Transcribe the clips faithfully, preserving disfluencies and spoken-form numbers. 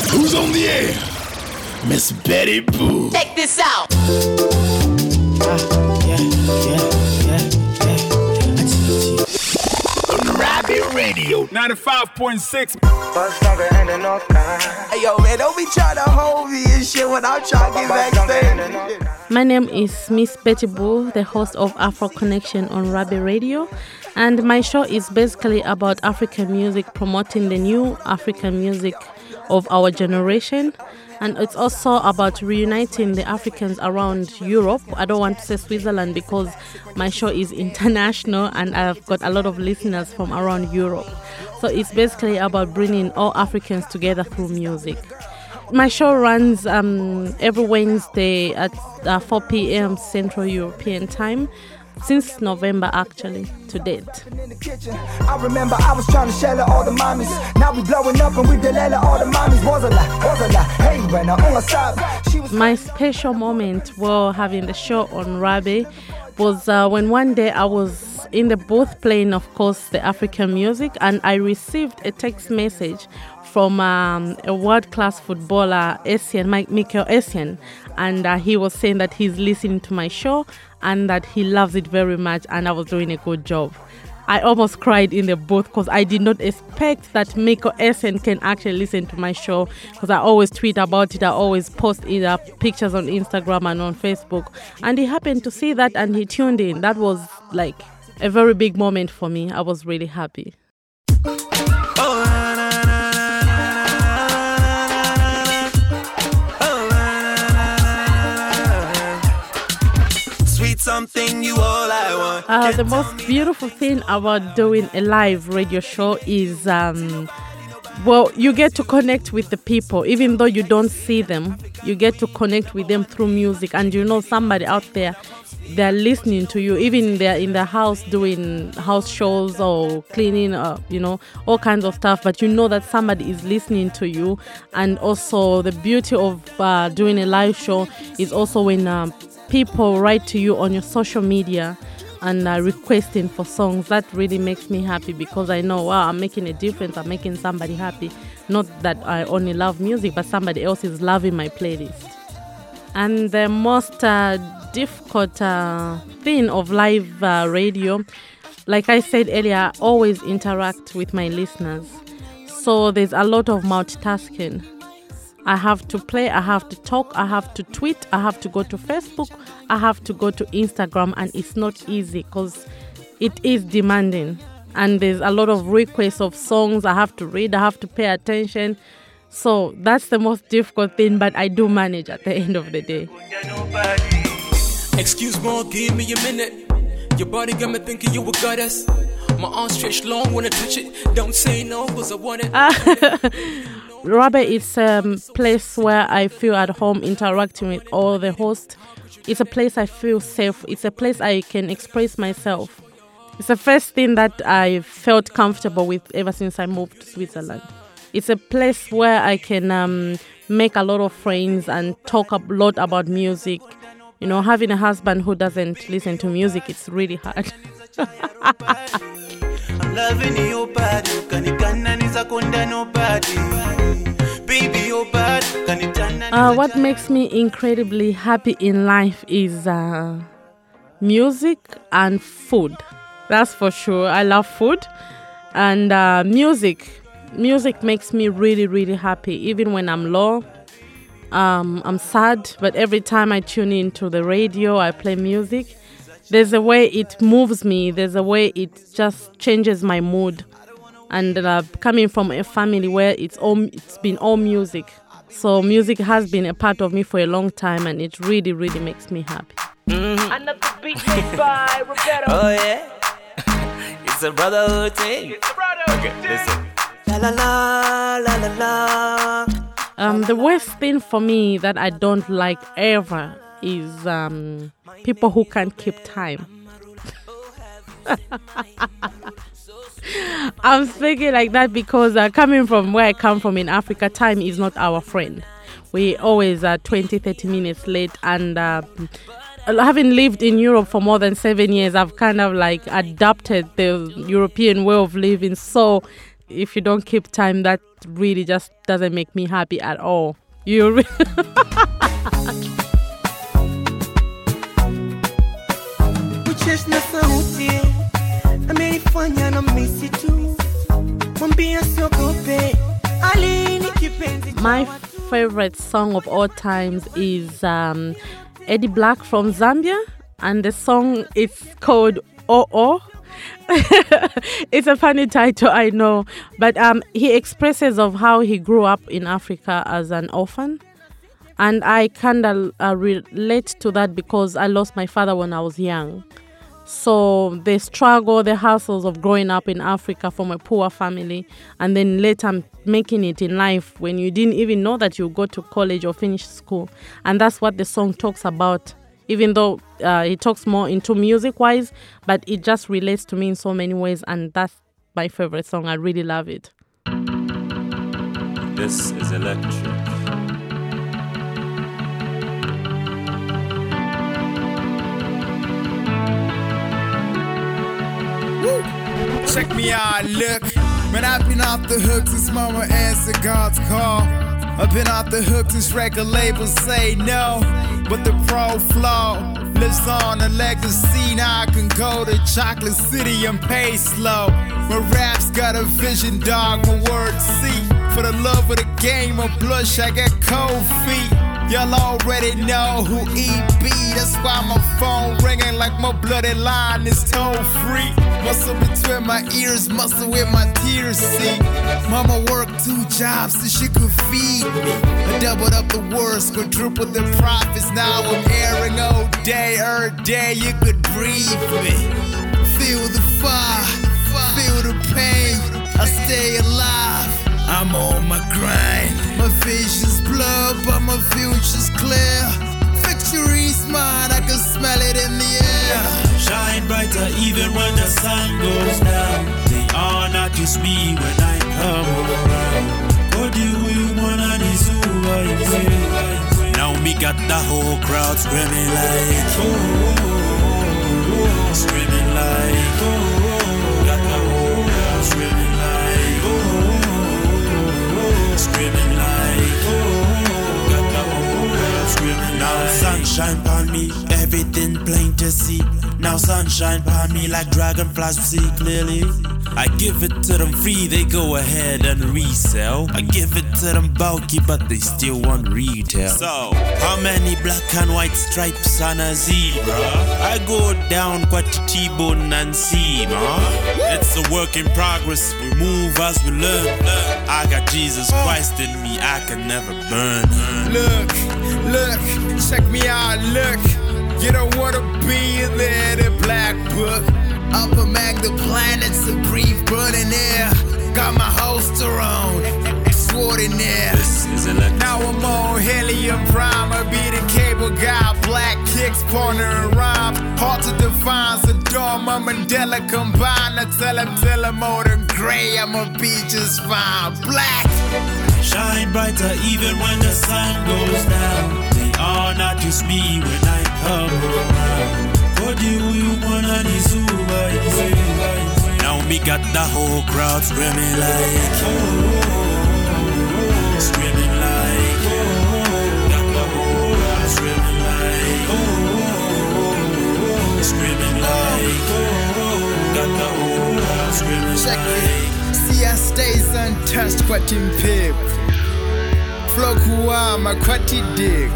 Who's on the air? Miss Betty Boo. Check this out. Uh, yeah, yeah, yeah, yeah. On Robbie Radio. ninety-five point six. Hey, yo, man, don't be trying to hold me and shit when I'm trying to get backstage. My name is Miss Betty Boo, the host of Afro Connection on Robbie Radio. And my show is basically about African music, promoting the new African music of our generation. And it's also about reuniting the Africans around Europe. I don't want to say Switzerland because my show is international and I've got a lot of listeners from around Europe. So it's basically about bringing all Africans together through music. My show runs um, every Wednesday at uh, four p.m. Central European Time. Since November, actually, to date. I remember I was trying to shell all the mommies. Now we blowing up and we delay all the mommies. Was a lie, was a lie. Hey, when I on side, she was. My special moment while having the show on Robbie was uh, when one day I was in the booth playing, of course, the African music, and I received a text message from um, a world-class footballer, Essien, Michael Essien, and uh, he was saying that he's listening to my show and that he loves it very much and I was doing a good job. I almost cried in the booth because I did not expect that Michael Essien can actually listen to my show, because I always tweet about it, I always post either pictures on Instagram and on Facebook, and he happened to see that and he tuned in. That was like a very big moment for me. I was really happy. Something you all I want. Uh, the most beautiful thing about doing a live radio show is, um, well, you get to connect with the people. Even though you don't see them, you get to connect with them through music. And you know somebody out there, they're listening to you. Even they're in the house doing house shows or cleaning, uh, you know, all kinds of stuff. But you know that somebody is listening to you. And also the beauty of uh, doing a live show is also when um, people write to you on your social media and uh, requesting for songs. That really makes me happy because I know, wow, I'm making a difference. I'm making somebody happy. Not that I only love music, but somebody else is loving my playlist. And the most uh, difficult uh, thing of live uh, radio, like I said earlier, I always interact with my listeners. So there's a lot of multitasking. I have to play, I have to talk, I have to tweet, I have to go to Facebook, I have to go to Instagram, and it's not easy because it is demanding. And there's a lot of requests of songs I have to read, I have to pay attention. So that's the most difficult thing, but I do manage at the end of the day. Excuse me, give me a minute. Your body got me thinking you a goddess. My arms stretched long, wanna touch it. Don't say no, cause I want it. Robbie is a place where I feel at home interacting with all the hosts. It's a place I feel safe. It's a place I can express myself. It's the first thing that I felt comfortable with ever since I moved to Switzerland. It's a place where I can um, make a lot of friends and talk a lot about music. You know, having a husband who doesn't listen to music, it's really hard. I'm loving your body. Uh, what makes me incredibly happy in life is uh, music and food. That's for sure. I love food and uh, music. Music makes me really, really happy. Even when I'm low, um, I'm sad. But every time I tune into the radio, I play music. There's a way it moves me. There's a way it just changes my mood. And uh, coming from a family where it's all, it's been all music. So music has been a part of me for a long time, and it really, really makes me happy. Mm-hmm. Another beat made by Roberto. Oh yeah, it's a brotherhood thing. It's a brotherhood okay, thing. Listen. La la la la la la. Um, the worst thing for me that I don't like ever is um, people who can't keep time. I'm speaking like that because uh, coming from where I come from in Africa, time is not our friend. We always are twenty, thirty minutes late, and uh, having lived in Europe for more than seven years, I've kind of like adopted the European way of living. So if you don't keep time, that really just doesn't make me happy at all. You re- Ucheshna sauti amenifanya na misi tu, mwambia siogope alini kipenzi. My favorite song of all times is um, Eddie Black from Zambia, and the song is called Oh Oh. It's a funny title, I know, but um, he expresses of how he grew up in Africa as an orphan, and I kind of uh, relate to that because I lost my father when I was young. So the struggle, the hassles of growing up in Africa from a poor family, and then later making it in life when you didn't even know that you go to college or finish school, and that's what the song talks about. Even though uh, it talks more into music-wise, but it just relates to me in so many ways, and that's my favorite song. I really love it. This is electric. Woo. Check me out, look. Man, I've been off the hook since mama answered God's call. I've been off the hook since record labels say no. But the pro flow lives on, a legacy. Now I can go to Chocolate City and pay slow. My rap's got a vision, dog, my words see. For the love of the game of blush, I got cold feet. Y'all already know who E B. That's why my phone ringing like my bloody line is toll free. Muscle between my ears, muscle with my tears, see. Mama worked two jobs so she could feed me. I doubled up the worst, quadrupled the profits. Now I'm airing all day, every day you could breathe me. Feel the fire, feel the pain. I stay alive, I'm on my grind. My vision's blurred, but my future's clear. Victory's mine, I can smell it in the air. Shine brighter even when the sun goes down. They are not just me when I come around. What do you wanna do? Now me got the whole crowd screaming like oh, oh, oh, screaming like oh, oh, got the whole crowd screaming like oh, oh, oh, screaming like oh, got the whole crowd screaming. Now sunshine on me, everything plain to see. Now sunshine upon me like dragonflies we see clearly. I give it to them free, they go ahead and resell. I give it to them bulky, but they still want retail. So, how many black and white stripes on a zebra? I go down quite a T-bone and see, ma. It's a work in progress, we move as we learn. I got Jesus Christ in me, I can never burn. Look, look, check me out, look. You don't wanna be in there, the black book. Up among the planets, a brief burning air. Got my holster on, sword in there. This is electric. Now I'm on helium prime. I be the cable guy, black kicks, partner and rhyme. Hard to define, so dumb, I'm Mandela combined. I tell him till I'm old and gray, I'ma be just fine. Black. Shine brighter even when the sun goes down. They are not just me when I come around. What do you wanna do? Now me got the whole crowd screaming like oh, oh, oh, screaming like oh, got the whole crowd screaming like oh, oh, screaming like oh, got the whole crowd screaming Check like. it. See I stays untouched, quite in pip. Flow kuama, quite in dick.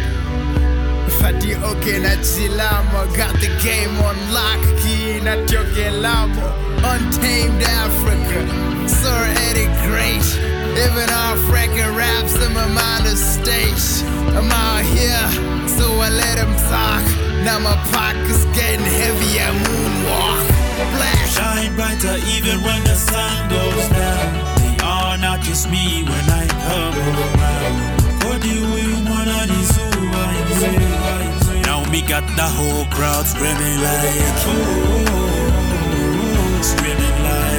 Fati okay na chilamo, got the game on lock, key na joke lamo. Untamed Africa, Sir Eddie Great. Even African raps in my mind of stage. I'm out here, so I let him talk. Now my pocket's getting heavy, I moonwalk. Black. Shine brighter even when the sun goes down. They are not just me when I come around. What do you wanna do? Now me got the whole crowd screaming like oh, oh, oh, screaming like